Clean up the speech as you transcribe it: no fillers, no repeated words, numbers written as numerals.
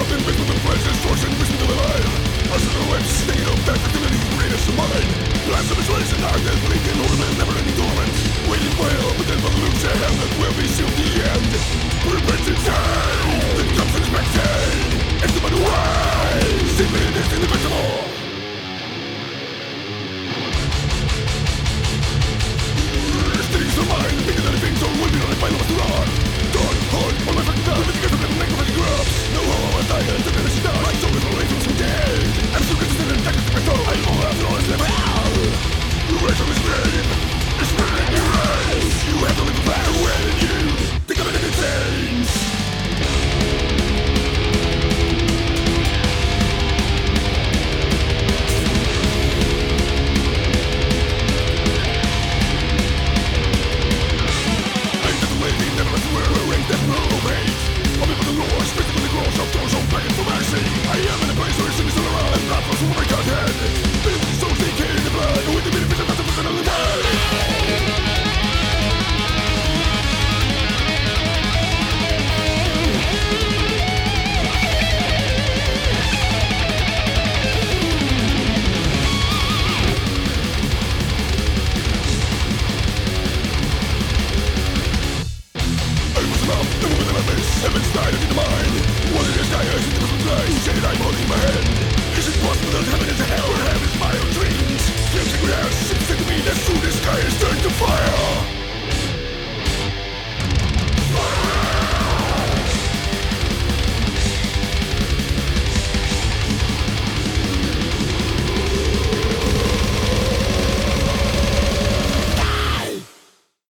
Nothing fits with the flesh, distortion, vision to the life. Us in the lips, stinging of that fertility, greatest of mine. Blast of isolation, darkness, bleeding, ornament, never-ending torment. Waiting for hell, but then for the loose ahead, that will be soon the end. Repentance,